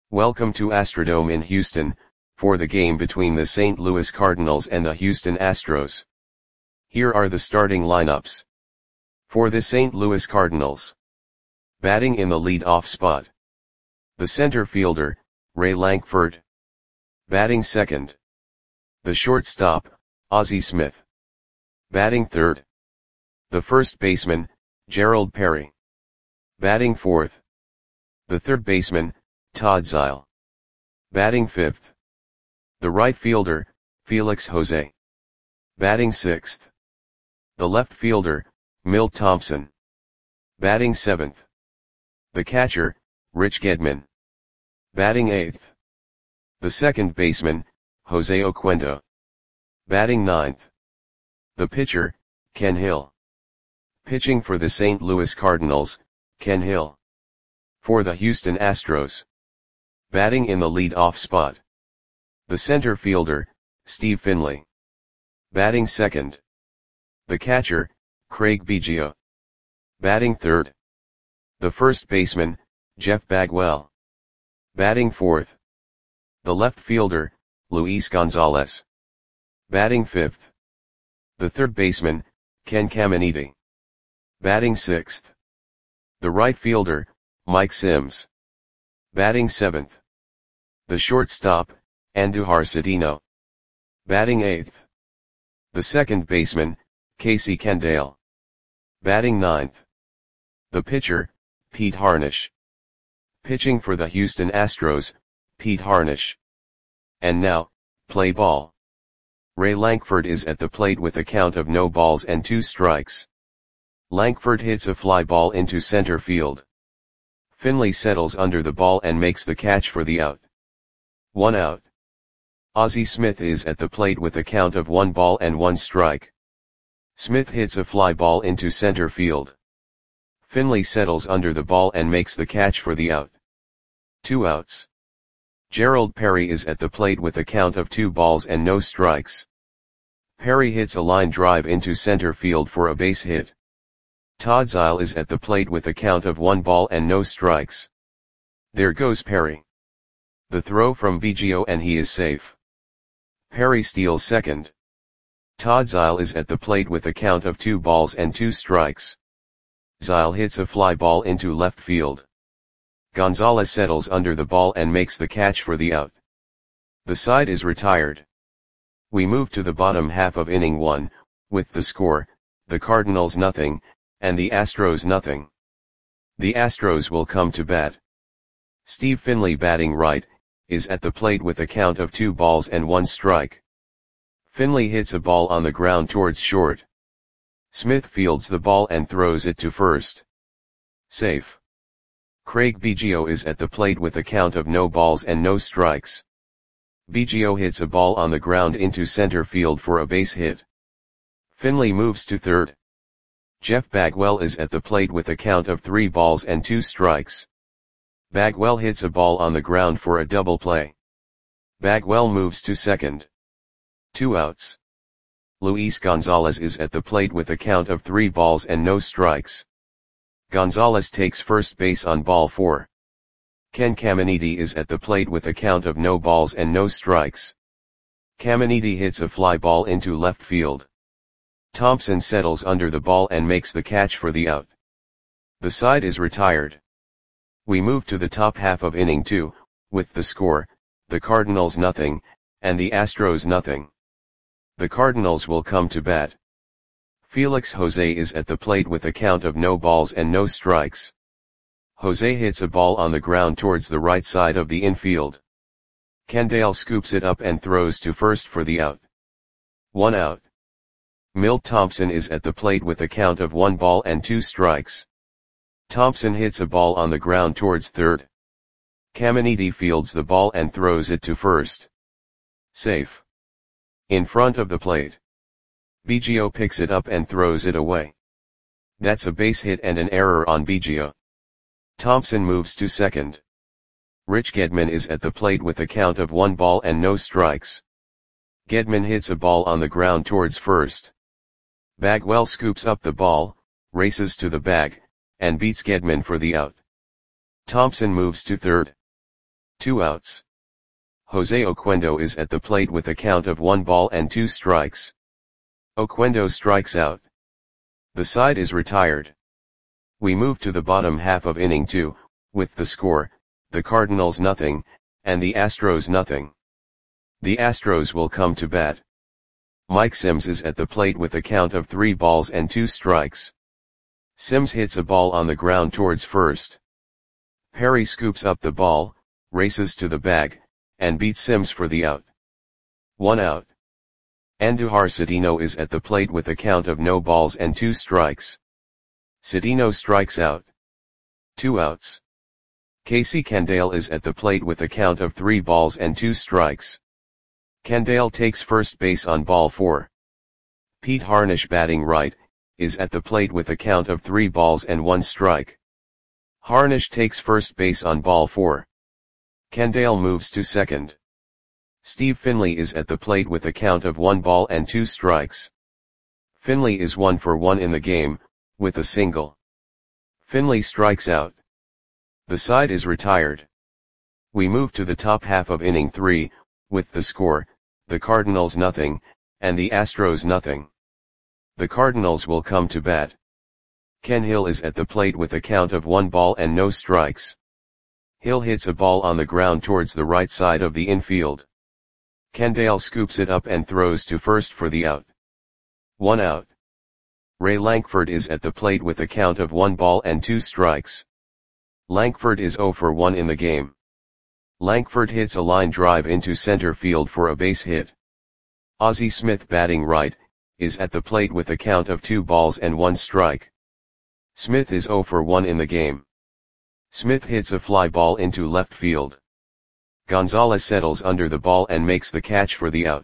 Welcome to Astrodome in Houston, for the game between the St. Louis Cardinals and the Houston Astros. Here are the starting lineups. For the St. Louis Cardinals. Batting in the lead-off spot. The center fielder, Ray Lankford. Batting second. The shortstop, Ozzie Smith. Batting third. The first baseman, Gerald Perry. Batting fourth. The third baseman, Todd Zeile. Batting fifth. The right fielder, Felix Jose. Batting sixth. The left fielder, Milt Thompson. Batting seventh. The catcher, Rich Gedman. Batting eighth. The second baseman, Jose Oquendo. Batting ninth. The pitcher, Ken Hill. Pitching for the St. Louis Cardinals, Ken Hill. For the Houston Astros. Batting in the lead-off spot. The center fielder, Steve Finley. Batting second. The catcher, Craig Biggio. Batting third. The first baseman, Jeff Bagwell. Batting fourth. The left fielder, Luis Gonzalez. Batting fifth. The third baseman, Ken Caminiti. Batting sixth. The right fielder, Mike Sims. Batting seventh. The shortstop, Andujar Cedeno. Batting eighth. The second baseman, Casey Candaele. Batting ninth. The pitcher, Pete Harnisch. Pitching for the Houston Astros, Pete Harnisch. And now, play ball. Ray Lankford is at the plate with a count of no balls and 2 strikes. Lankford hits a fly ball into center field. Finley settles under the ball and makes the catch for the out. 1 out. Ozzie Smith is at the plate with a count of 1 ball and 1 strike. Smith hits a fly ball into center field. Finley settles under the ball and makes the catch for the out. 2 outs. Gerald Perry is at the plate with a count of 2 balls and no strikes. Perry hits a line drive into center field for a base hit. Todd Zeile is at the plate with a count of 1 ball and no strikes. There goes Perry. The throw from Biggio and he is safe. Perry steals second. Todd Zeile is at the plate with a count of 2 balls and 2 strikes. Zeile hits a fly ball into left field. Gonzalez settles under the ball and makes the catch for the out. The side is retired. We move to the bottom half of inning 1, with the score, the Cardinals nothing, and the Astros nothing. The Astros will come to bat. Steve Finley batting right, is at the plate with a count of 2 balls and 1 strike. Finley hits a ball on the ground towards short. Smith fields the ball and throws it to first. Safe. Craig Biggio is at the plate with a count of no balls and no strikes. Biggio hits a ball on the ground into center field for a base hit. Finley moves to third. Jeff Bagwell is at the plate with a count of 3 balls and 2 strikes. Bagwell hits a ball on the ground for a double play. Bagwell moves to second. 2 outs. Luis Gonzalez is at the plate with a count of 3 balls and no strikes. Gonzalez takes first base on ball 4. Ken Caminiti is at the plate with a count of no balls and no strikes. Caminiti hits a fly ball into left field. Thompson settles under the ball and makes the catch for the out. The side is retired. We move to the top half of inning 2, with the score, the Cardinals nothing, and the Astros nothing. The Cardinals will come to bat. Felix Jose is at the plate with a count of no balls and no strikes. Jose hits a ball on the ground towards the right side of the infield. Candaele scoops it up and throws to first for the out. 1 out. Milt Thompson is at the plate with a count of 1 ball and 2 strikes. Thompson hits a ball on the ground towards third. Caminiti fields the ball and throws it to first. Safe. In front of the plate. Biggio picks it up and throws it away. That's a base hit and an error on Biggio. Thompson moves to second. Rich Gedman is at the plate with a count of 1 ball and no strikes. Gedman hits a ball on the ground towards first. Bagwell scoops up the ball, races to the bag, and beats Gedman for the out. Thompson moves to third. 2 outs. Jose Oquendo is at the plate with a count of 1 ball and 2 strikes. Oquendo strikes out. The side is retired. We move to the bottom half of inning 2, with the score, the Cardinals nothing, and the Astros nothing. The Astros will come to bat. Mike Sims is at the plate with a count of 3 balls and 2 strikes. Sims hits a ball on the ground towards first. Perry scoops up the ball, races to the bag, and beats Sims for the out. 1 out. Andujar Cedeno is at the plate with a count of no balls and 2 strikes. Cedeno strikes out. 2 outs. Casey Candale is at the plate with a count of 3 balls and 2 strikes. Candale takes first base on ball 4. Pete Harnisch, batting right, is at the plate with a count of 3 balls and 1 strike. Harnisch takes first base on ball 4. Candale moves to second. Steve Finley is at the plate with a count of 1 ball and 2 strikes. Finley is 1 for 1 in the game, with a single. Finley strikes out. The side is retired. We move to the top half of inning 3, with the score, the Cardinals nothing, and the Astros nothing. The Cardinals will come to bat. Ken Hill is at the plate with a count of 1 ball and no strikes. Hill hits a ball on the ground towards the right side of the infield. Candale scoops it up and throws to first for the out. 1 out. Ray Lankford is at the plate with a count of 1 ball and 2 strikes. Lankford is 0 for 1 in the game. Lankford hits a line drive into center field for a base hit. Ozzie Smith, batting right, is at the plate with a count of 2 balls and 1 strike. Smith is 0 for 1 in the game. Smith hits a fly ball into left field. Gonzalez settles under the ball and makes the catch for the out.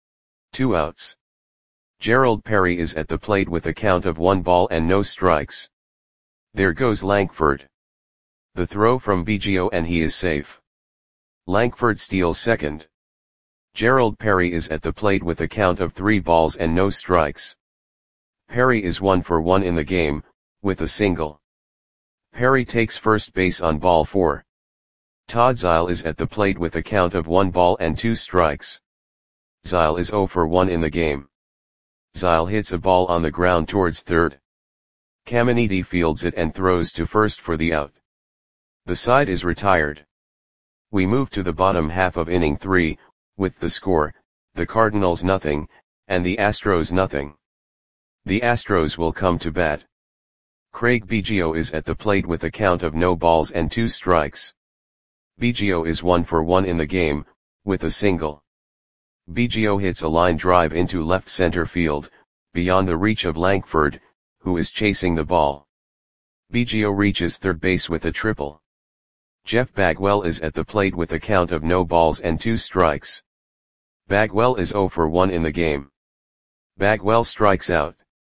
2 outs. Gerald Perry is at the plate with a count of 1 ball and no strikes. There goes Lankford. The throw from Biggio and he is safe. Lankford steals second. Gerald Perry is at the plate with a count of 3 balls and no strikes. Perry is 1 for 1 in the game, with a single. Perry takes first base on ball 4. Todd Zeile is at the plate with a count of 1 ball and 2 strikes. Zeile is 0 for 1 in the game. Zeile hits a ball on the ground towards third. Caminiti fields it and throws to first for the out. The side is retired. We move to the bottom half of inning 3, with the score, the Cardinals nothing, and the Astros nothing. The Astros will come to bat. Craig Biggio is at the plate with a count of no balls and 2 strikes. Biggio is 1 for 1 in the game, with a single. Biggio hits a line drive into left center field, beyond the reach of Lankford, who is chasing the ball. Biggio reaches third base with a triple. Jeff Bagwell is at the plate with a count of no balls and 2 strikes. Bagwell is 0 for 1 in the game. Bagwell strikes out.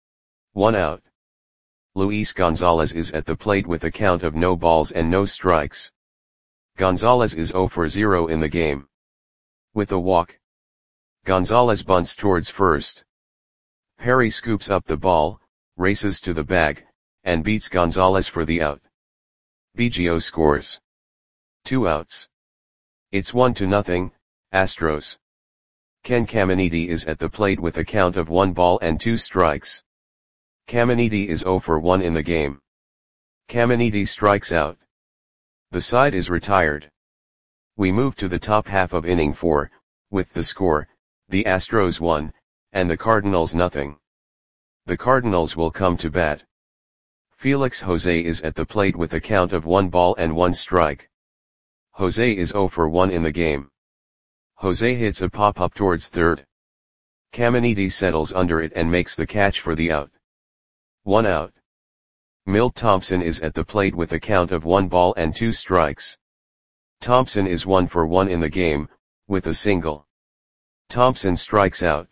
1 out. Luis Gonzalez is at the plate with a count of no balls and no strikes. Gonzalez is 0 for 0 in the game. With a walk. Gonzalez bunts towards first. Perry scoops up the ball, races to the bag, and beats Gonzalez for the out. Biggio scores. 2 outs. It's 1-0, Astros. Ken Caminiti is at the plate with a count of 1 ball and 2 strikes. Caminiti is 0 for 1 in the game. Caminiti strikes out. The side is retired. We move to the top half of inning 4, with the score, the Astros 1, and the Cardinals nothing. The Cardinals will come to bat. Felix Jose is at the plate with a count of 1 ball and 1 strike. Jose is 0 for 1 in the game. Jose hits a pop-up towards third. Caminiti settles under it and makes the catch for the out. 1 out. Milt Thompson is at the plate with a count of 1 ball and 2 strikes. Thompson is 1 for 1 in the game, with a single. Thompson strikes out.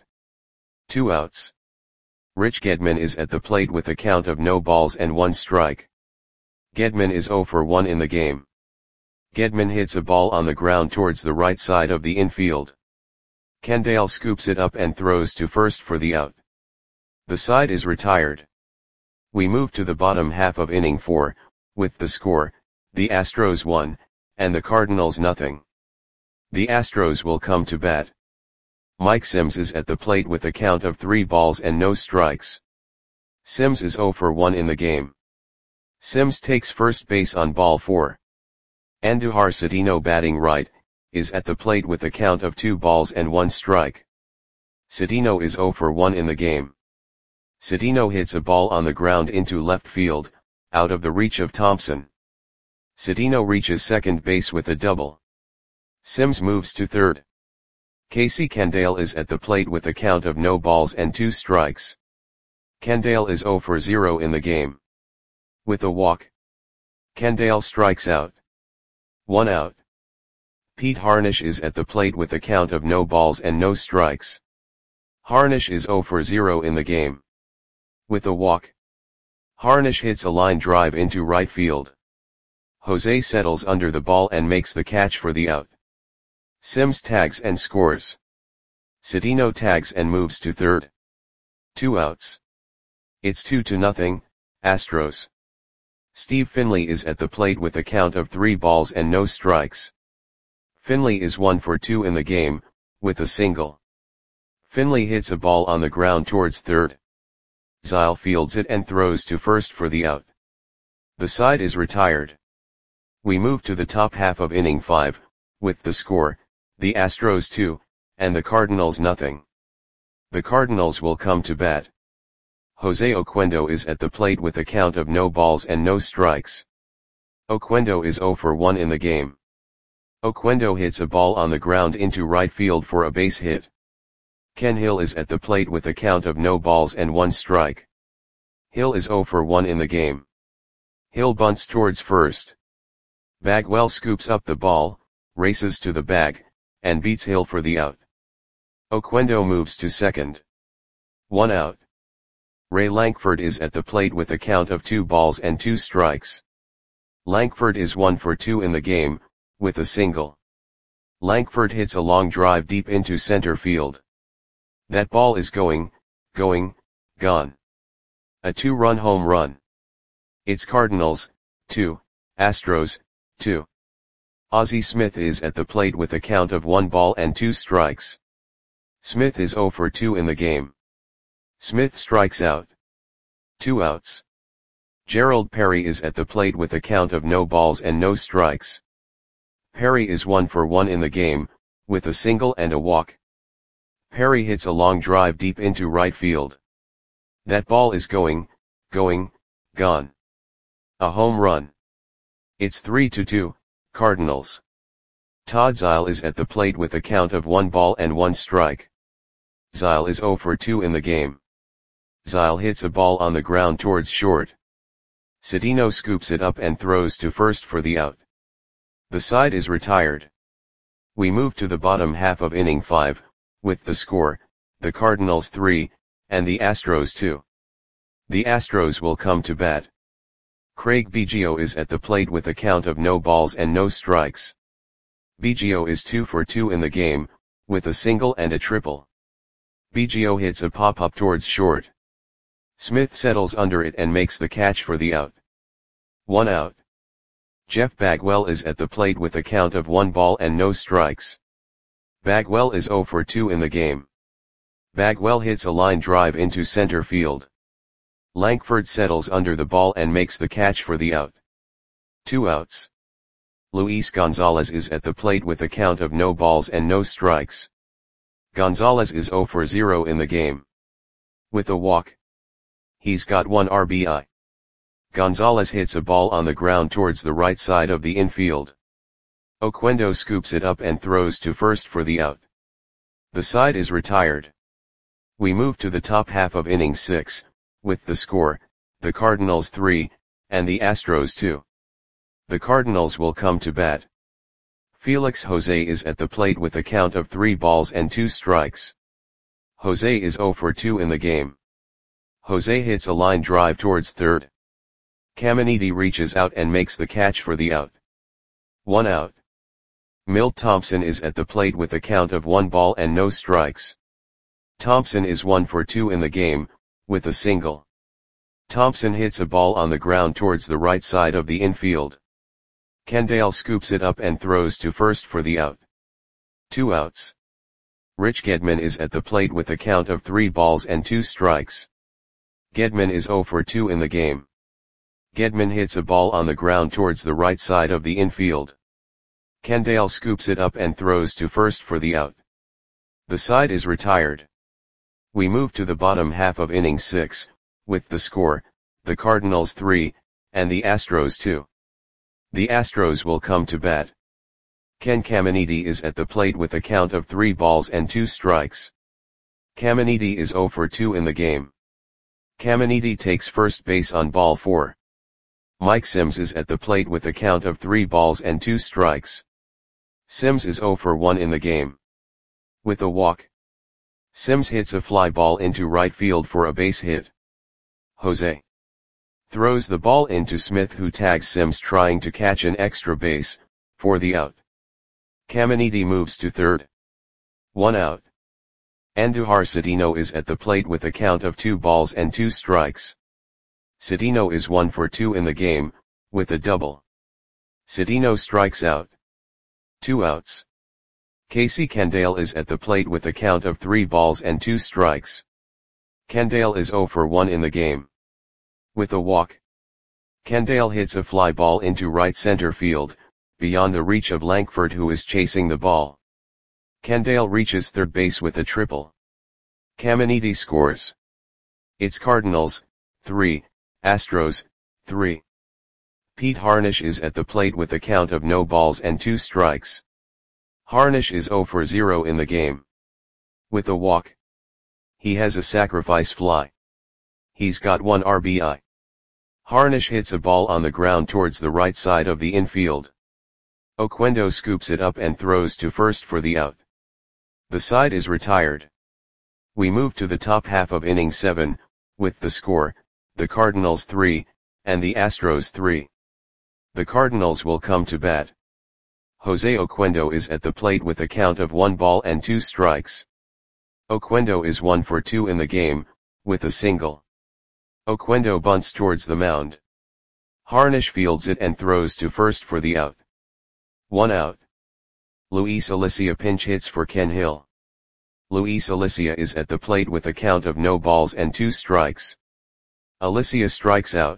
2 outs. Rich Gedman is at the plate with a count of no balls and 1 strike. Gedman is 0 for 1 in the game. Gedman hits a ball on the ground towards the right side of the infield. Candale scoops it up and throws to first for the out. The side is retired. We move to the bottom half of inning 4, with the score, the Astros 1, and the Cardinals nothing. The Astros will come to bat. Mike Sims is at the plate with a count of 3 balls and no strikes. Sims is 0 for 1 in the game. Sims takes first base on ball 4. Andujar Cedeno, batting right, is at the plate with a count of 2 balls and 1 strike. Cedeno is 0 for 1 in the game. Cedeno hits a ball on the ground into left field, out of the reach of Thompson. Cedeno reaches second base with a double. Sims moves to third. Casey Candale is at the plate with a count of no balls and 2 strikes. Candale is 0 for 0 in the game. With a walk, Candale strikes out. 1 out. Pete Harnisch is at the plate with a count of no balls and no strikes. Harnisch is 0 for 0 in the game. With a walk, Harnisch hits a line drive into right field. Jose settles under the ball and makes the catch for the out. Sims tags and scores. Cedeno tags and moves to third. 2 outs. It's 2-0, Astros. Steve Finley is at the plate with a count of 3 balls and no strikes. Finley is 1 for 2 in the game, with a single. Finley hits a ball on the ground towards third. Zile fields it and throws to first for the out. The side is retired. We move to the top half of inning 5, with the score, the Astros 2, and the Cardinals nothing. The Cardinals will come to bat. Jose Oquendo is at the plate with a count of no balls and no strikes. Oquendo is 0 for 1 in the game. Oquendo hits a ball on the ground into right field for a base hit. Ken Hill is at the plate with a count of no balls and 1 strike. Hill is 0 for 1 in the game. Hill bunts towards first. Bagwell scoops up the ball, races to the bag, and beats Hill for the out. Oquendo moves to second. 1 out. Ray Lankford is at the plate with a count of 2 balls and 2 strikes. Lankford is 1 for 2 in the game, with a single. Lankford hits a long drive deep into center field. That ball is gone. A 2-run home run. It's Cardinals, 2, Astros, 2. Ozzie Smith is at the plate with a count of 1 ball and 2 strikes. Smith is 0 for 2 in the game. Smith strikes out. 2 outs. Gerald Perry is at the plate with a count of no balls and no strikes. Perry is 1 for 1 in the game, with a single and a walk. Perry hits a long drive deep into right field. That ball is gone. A home run. It's 3-2, Cardinals. Todd Zile is at the plate with a count of 1 ball and 1 strike. Zile is 0 for 2 in the game. Zile hits a ball on the ground towards short. Cedeno scoops it up and throws to first for the out. The side is retired. We move to the bottom half of inning 5, with the score, the Cardinals 3, and the Astros 2. The Astros will come to bat. Craig Biggio is at the plate with a count of no balls and no strikes. Biggio is 2 for 2 in the game, with a single and a triple. Biggio hits a pop-up towards short. Smith settles under it and makes the catch for the out. 1 out. Jeff Bagwell is at the plate with a count of 1 ball and no strikes. Bagwell is 0 for 2 in the game. Bagwell hits a line drive into center field. Lankford settles under the ball and makes the catch for the out. 2 outs. Luis Gonzalez is at the plate with a count of no balls and no strikes. Gonzalez is 0 for 0 in the game. With a walk, he's got 1 RBI. Gonzalez hits a ball on the ground towards the right side of the infield. Oquendo scoops it up and throws to first for the out. The side is retired. We move to the top half of inning 6, with the score, the Cardinals 3, and the Astros 2. The Cardinals will come to bat. Felix Jose is at the plate with a count of 3 balls and 2 strikes. Jose is 0 for 2 in the game. Jose hits a line drive towards third. Caminiti reaches out and makes the catch for the out. 1 out. Milt Thompson is at the plate with a count of 1 ball and no strikes. Thompson is 1 for 2 in the game, with a single. Thompson hits a ball on the ground towards the right side of the infield. Kendall scoops it up and throws to first for the out. 2 outs. Rich Gedman is at the plate with a count of 3 balls and 2 strikes. Gedman is 0 for 2 in the game. Gedman hits a ball on the ground towards the right side of the infield. Kendall scoops it up and throws to first for the out. The side is retired. We move to the bottom half of inning 6, with the score, the Cardinals 3, and the Astros 2. The Astros will come to bat. Ken Caminiti is at the plate with a count of 3 balls and 2 strikes. Caminiti is 0 for 2 in the game. Caminiti takes first base on ball 4. Mike Sims is at the plate with a count of 3 balls and 2 strikes. Sims is 0 for 1 in the game. With a walk, Sims hits a fly ball into right field for a base hit. Jose throws the ball into Smith, who tags Sims trying to catch an extra base, for the out. Caminiti moves to third. 1 out. Andujar Cedeno is at the plate with a count of 2 balls and 2 strikes. Cedeno is 1 for 2 in the game, with a double. Cedeno strikes out. 2 outs. Casey Kendall is at the plate with a count of 3 balls and 2 strikes. Kendall is 0 for 1 in the game. With a walk, Kendall hits a fly ball into right center field, beyond the reach of Lankford, who is chasing the ball. Kendall reaches third base with a triple. Caminiti scores. It's Cardinals 3, Astros 3. Pete Harnisch is at the plate with a count of no balls and 2 strikes. Harnisch is 0 for 0 in the game. With a walk, he has a sacrifice fly. He's got 1 RBI. Harnisch hits a ball on the ground towards the right side of the infield. Oquendo scoops it up and throws to first for the out. The side is retired. We move to the top half of inning 7, with the score, the Cardinals 3, and the Astros 3. The Cardinals will come to bat. Jose Oquendo is at the plate with a count of 1 ball and 2 strikes. Oquendo is 1 for 2 in the game, with a single. Oquendo bunts towards the mound. Harnisch fields it and throws to first for the out. 1 out. Luis Alicia pinch hits for Ken Hill. Luis Alicia is at the plate with a count of no balls and 2 strikes. Alicia strikes out.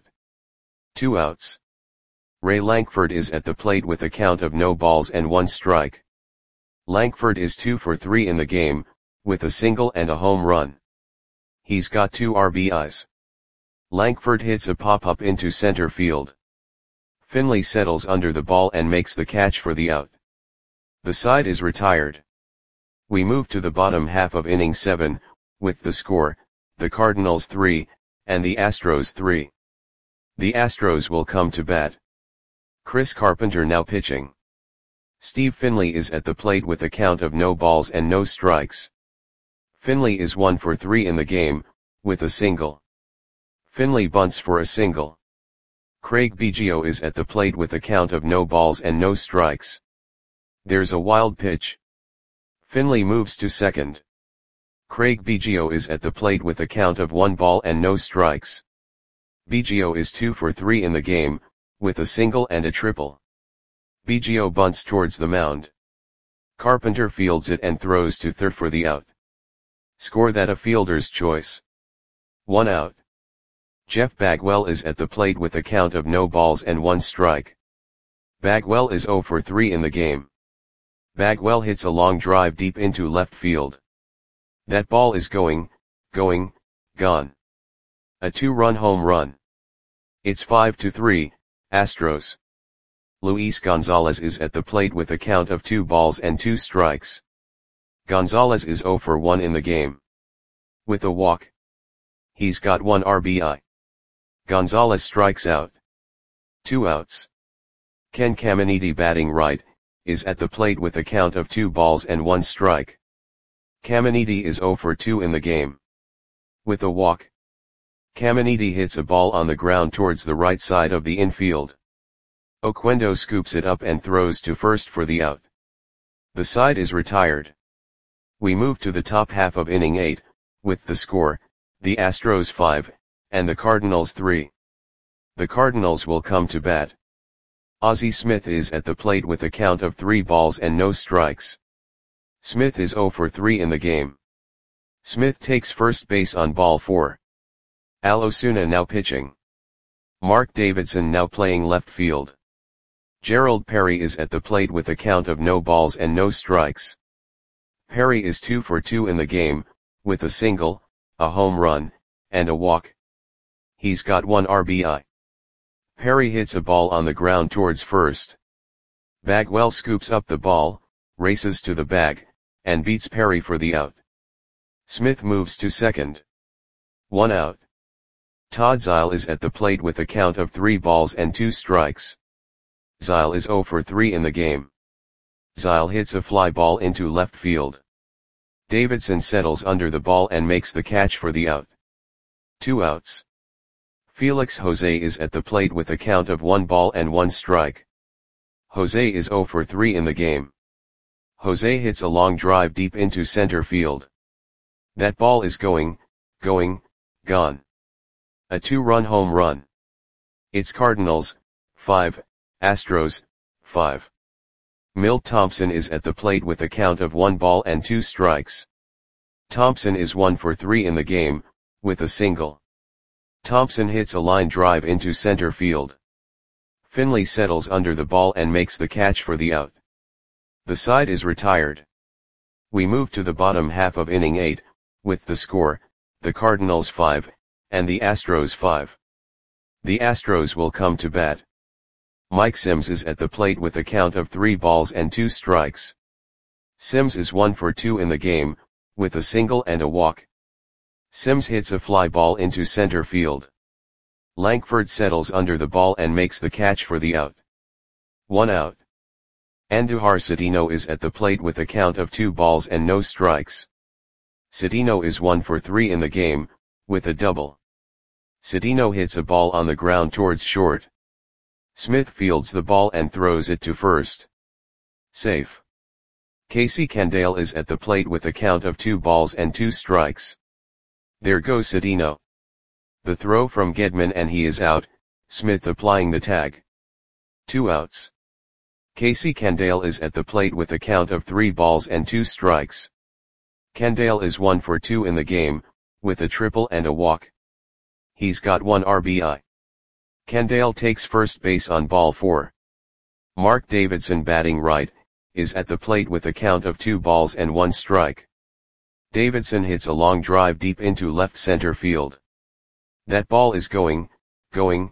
2 outs. Ray Lankford is at the plate with a count of no balls and 1 strike. Lankford is 2 for 3 in the game, with a single and a home run. He's got 2 RBIs. Lankford hits a pop-up into center field. Finley settles under the ball and makes the catch for the out. The side is retired. We move to the bottom half of inning 7, with the score, the Cardinals 3, and the Astros 3. The Astros will come to bat. Chris Carpenter now pitching. Steve Finley is at the plate with a count of no balls and no strikes. Finley is 1 for 3 in the game, with a single. Finley bunts for a single. Craig Biggio is at the plate with a count of no balls and no strikes. There's a wild pitch. Finley moves to second. Craig Biggio is at the plate with a count of 1 ball and no strikes. Biggio is 2 for 3 in the game, with a single and a triple. Biggio bunts towards the mound. Carpenter fields it and throws to third for the out. Score that a fielder's choice. 1 out. Jeff Bagwell is at the plate with a count of no balls and 1 strike. Bagwell is 0 for 3 in the game. Bagwell hits a long drive deep into left field. That ball is gone. A 2-run home run. It's 5-3, Astros. Luis Gonzalez is at the plate with a count of 2 balls and 2 strikes. Gonzalez is 0 for 1 in the game. With a walk, he's got 1 RBI. Gonzalez strikes out. 2 outs. Ken Caminiti, batting right, is at the plate with a count of 2 balls and 1 strike. Caminiti is 0 for 2 in the game. With a walk, Caminiti hits a ball on the ground towards the right side of the infield. Oquendo scoops it up and throws to first for the out. The side is retired. We move to the top half of inning 8, with the score, the Astros 5, and the Cardinals 3. The Cardinals will come to bat. Ozzie Smith is at the plate with a count of 3 balls and no strikes. Smith is 0 for 3 in the game. Smith takes first base on ball 4. Al Osuna now pitching. Mark Davidson now playing left field. Gerald Perry is at the plate with a count of no balls and no strikes. Perry is 2 for 2 in the game, with a single, a home run, and a walk. He's got 1 RBI. Perry hits a ball on the ground towards first. Bagwell scoops up the ball, races to the bag, and beats Perry for the out. Smith moves to second. 1 out. Todd Zeile is at the plate with a count of 3 balls and 2 strikes. Zeile is 0 for 3 in the game. Zeile hits a fly ball into left field. Davidson settles under the ball and makes the catch for the out. 2 outs. Felix Jose is at the plate with a count of 1 ball and 1 strike. Jose is 0 for 3 in the game. Jose hits a long drive deep into center field. That ball is going, gone. A 2-run home run. It's Cardinals, 5, Astros, 5. Milt Thompson is at the plate with a count of 1 ball and 2 strikes. Thompson is 1 for 3 in the game, with a single. Thompson hits a line drive into center field. Finley settles under the ball and makes the catch for the out. The side is retired. We move to the bottom half of inning 8, with the score, the Cardinals 5, and the Astros 5. The Astros will come to bat. Mike Sims is at the plate with a count of 3 balls and 2 strikes. Sims is 1 for 2 in the game, with a single and a walk. Sims hits a fly ball into center field. Lankford settles under the ball and makes the catch for the out. 1 out. Andujar Cedeno is at the plate with a count of 2 balls and no strikes. Cedeno is 1 for 3 in the game, with a double. Cedeno hits a ball on the ground towards short. Smith fields the ball and throws it to first. Safe. Casey Candale is at the plate with a count of 2 balls and 2 strikes. There goes Cedeno. The throw from Gedman and he is out, Smith applying the tag. 2 outs. Casey Candale is at the plate with a count of 3 balls and 2 strikes. Candale is 1 for 2 in the game, with a triple and a walk. He's got 1 RBI. Candale takes first base on ball 4. Mark Davidson batting right, is at the plate with a count of 2 balls and 1 strike. Davidson hits a long drive deep into left center field. That ball is going, gone.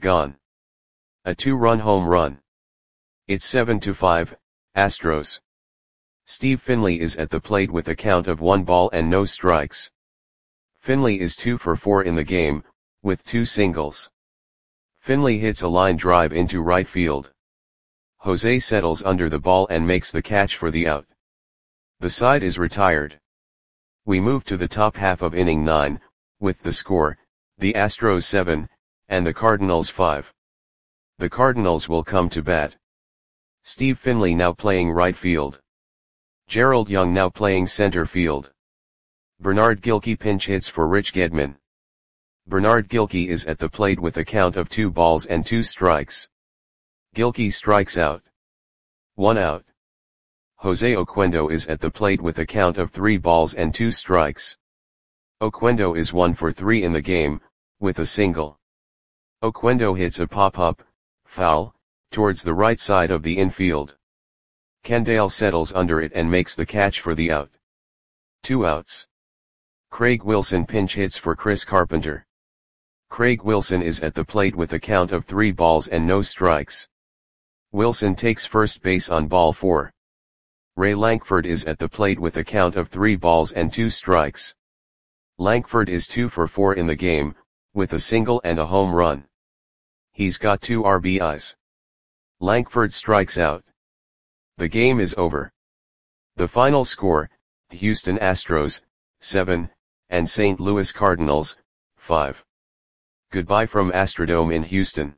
A 2-run home run. It's 7-5, Astros. Steve Finley is at the plate with a count of 1 ball and no strikes. Finley is 2 for 4 in the game, with 2 singles. Finley hits a line drive into right field. Jose settles under the ball and makes the catch for the out. The side is retired. We move to the top half of inning 9, with the score, the Astros 7, and the Cardinals 5. The Cardinals will come to bat. Steve Finley now playing right field. Gerald Young now playing center field. Bernard Gilkey pinch hits for Rich Gedman. Bernard Gilkey is at the plate with a count of 2 balls and 2 strikes. Gilkey strikes out. 1 out. Jose Oquendo is at the plate with a count of 3 balls and 2 strikes. Oquendo is 1 for 3 in the game, with a single. Oquendo hits a pop-up, foul, towards the right side of the infield. Candale settles under it and makes the catch for the out. 2 outs. Craig Wilson pinch hits for Chris Carpenter. Craig Wilson is at the plate with a count of 3 balls and no strikes. Wilson takes first base on ball 4. Ray Lankford is at the plate with a count of 3 balls and 2 strikes. Lankford is 2 for 4 in the game, with a single and a home run. He's got 2 RBIs. Lankford strikes out. The game is over. The final score, Houston Astros, 7, and St. Louis Cardinals, 5. Goodbye from Astrodome in Houston.